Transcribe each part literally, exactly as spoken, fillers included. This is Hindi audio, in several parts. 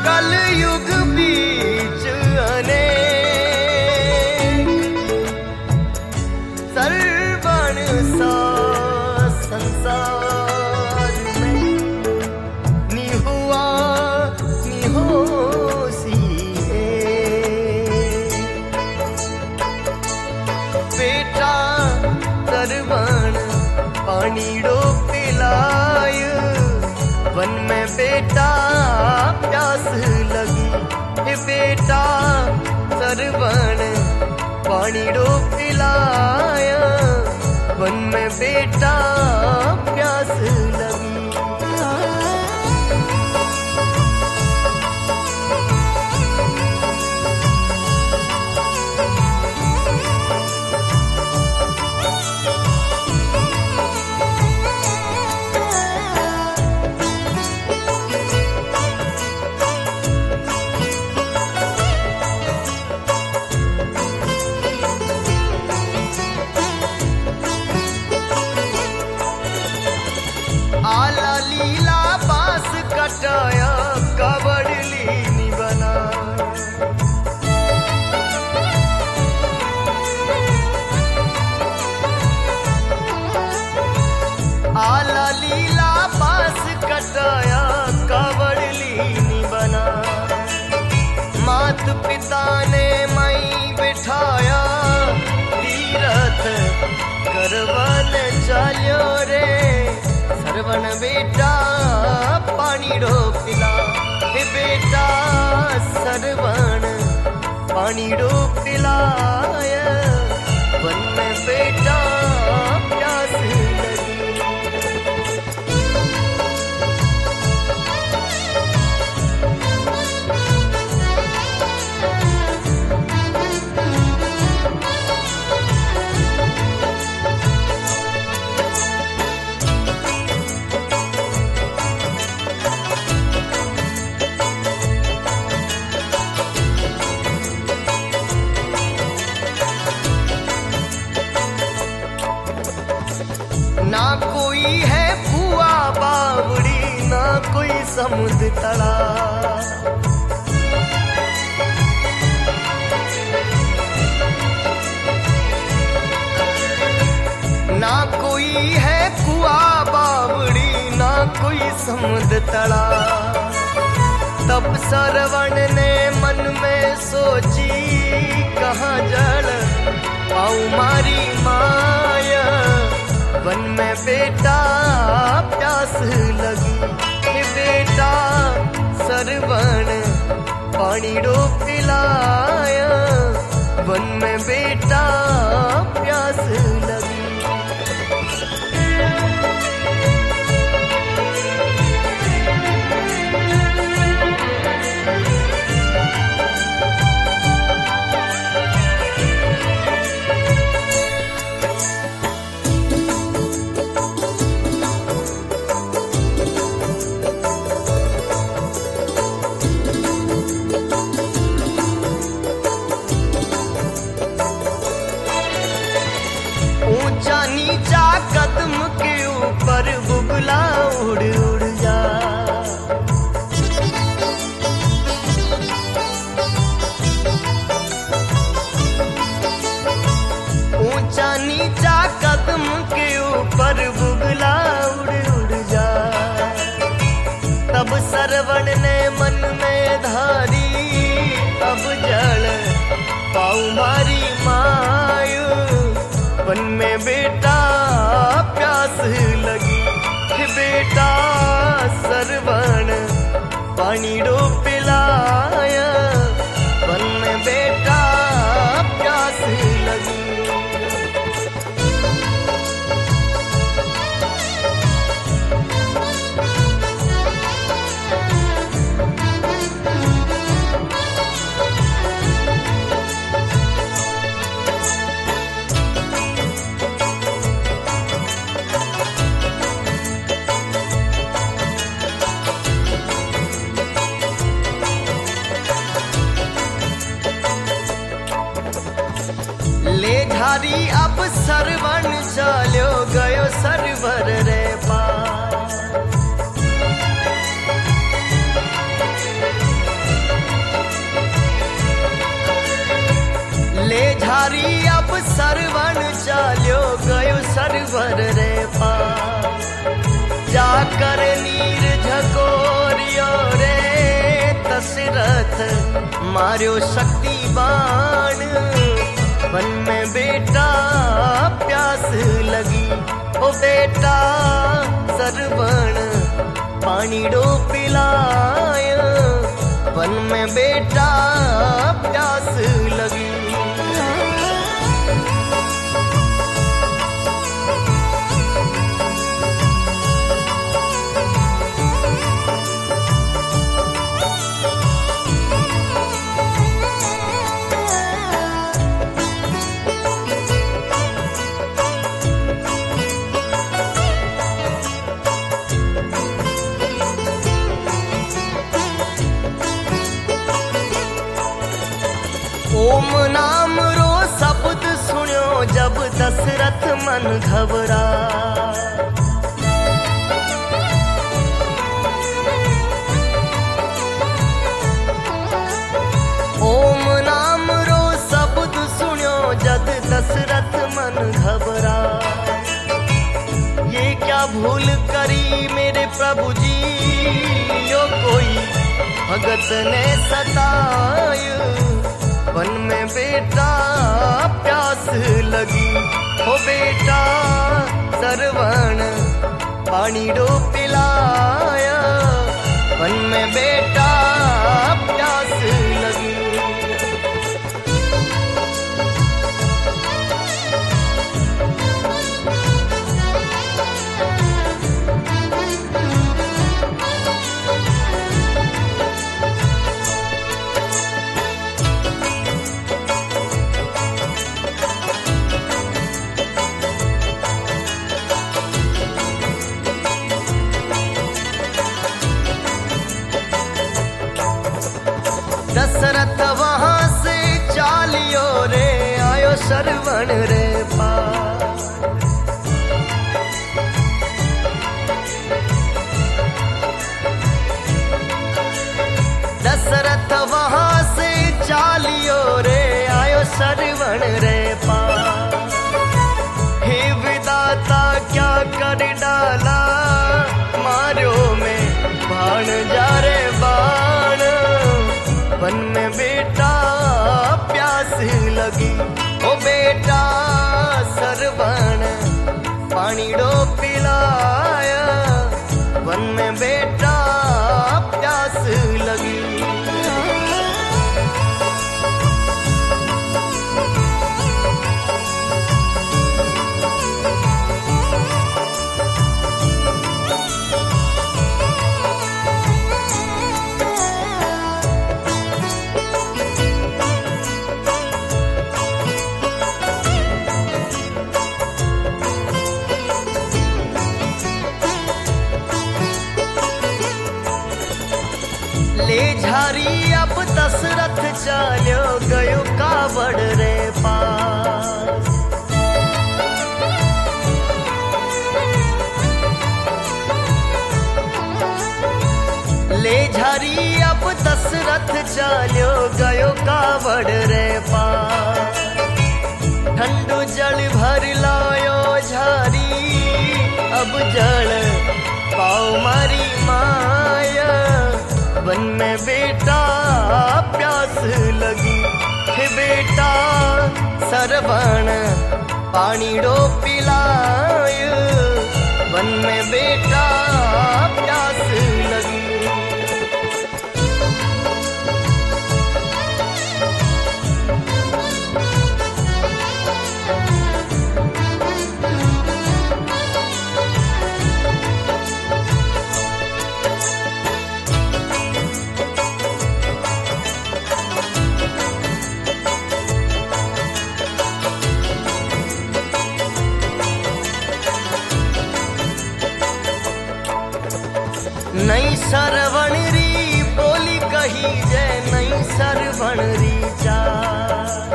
कलयुग बीच अनेक सर्वण सा संसार में निहुआ निहोसी है। बेटा सर्वण पानी डो पिलाय, वन में बेटा प्यास लगी। हे बेटा सरवण पानी डो पिलाया, वन में बेटा प्यास लगी। आला लीला बांस कटाया, कावड़ लीनी बना। आला लीला बांस कटाया, कावड़ लीनी बना। मात पिता ने मई बिठाया, तीरथ करवन चाल्यो रे। सरवण बेटा पानी डो पिला, हे बेटा सरवण पानी डो पिलाय, वन में बेटा प्यास लगी। ना कोई है बुआ बावड़ी, ना कोई समुद्र तड़ा। ना कोई है कुआ बावड़ी, ना कोई समुद्र तड़ा। तब सरवण ने मन में सोची, कहाँ जल पाऊं मारी माया, वन में बेटा प्यास लगी। हे बेटा सरवण पानी डो पिलाया, वन में बेटा प्यास लगी। ऊंचा नीचा कदम के ऊपर बुगला उड़ उड़ जा। ऊंचा नीचा कदम के ऊपर बुगला उड़ उड़ जा। तब सरवण ने मन में धारी, अब जल पाऊं मारी मायू, वन में बेटा प्यास लगी। हे बेटा सरवण पानी डो पिलाया, वन में बेटा प्यास लगी। धारी अब सरवण चाल्यो गयो सरवर रे पार। चाल्यो गयो सरवर रे पार। जाकर नीर झकोरियो रे दशरथ मार्यो शक्ति बाण। वन में बेटा प्यास लगी ओ बेटा सरवण पानी डो पिलाय। वन में बेटा प्यास लगी। ओम नाम रो शब्द सुन्यो जब दशरथ मन घबरा। ओम नाम रो शब्द सुन्यो जब दशरथ मन घबरा। ये क्या भूल करी मेरे प्रभु जी, यो कोई भगत ने सताय। वन में बेटा प्यास लगी हो बेटा सरवण पानी डो पिलाया। वन में बेटा प्यास लगी। दशरथ वहां से चालियो रे आयो सरवण रे पार। दशरथ वहां से चालियो रे आयो सरवण रे पार। हे विधाता क्या कर डाला मारो में बाण जा रे बाण। वन में बेटा प्यास लगी ओ बेटा सरवण पानी डो पिलाया। वन में बेटा प्यास लगी। ले झारी अब दशरथ चाल्यो गयो कावड़ रे पास। ले झारी अब दशरथ चाल्यो गयो कावड़ रे पास। ठंडू जल भर लायो झारी अब जल पाओ मारी माया। वन में बेटा प्यास लगी हे बेटा सरवण पानी डो पिलाय। वन में बेटा प्यास लगी। नई सरवण री बोली कही जय नई सरवण री चार।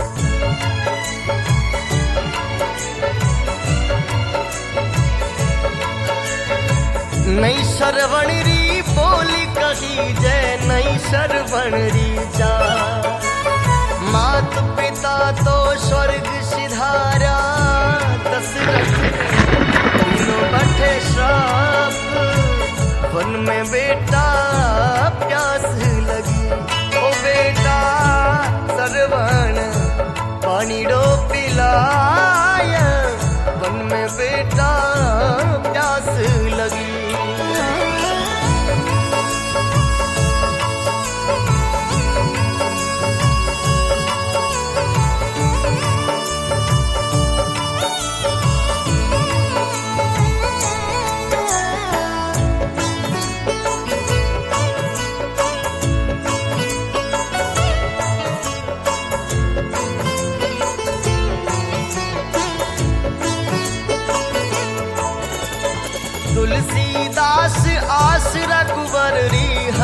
नई सरवण री बोली कही जय नई सरवण री चार। मात पिता तो स्वर्ग सिधारा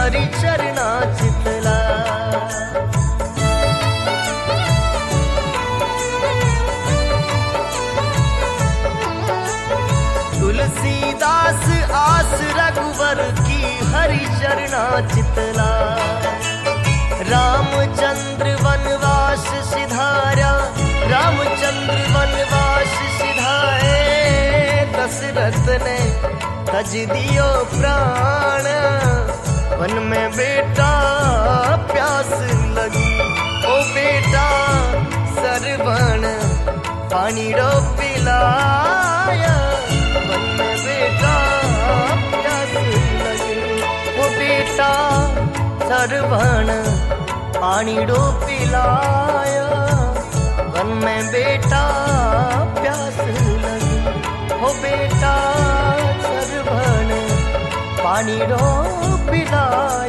हरि चरना चितला। तुलसीदास आस रघुवर की हरि चरना चितला। रामचंद्र वनवास सिधारा, रामचंद्र वनवास सिधाए। दशरथ ने तज दियो प्राण, वन में बेटा प्यास लगी। ओ बेटा सरवण पानी रो पिलाया, वन में बेटा प्यास लगी। ओ बेटा सरवण पानी रो पिलाया, वन में बेटा प्यास लगी। हो बेटा सरवण पानी रो पिलाया।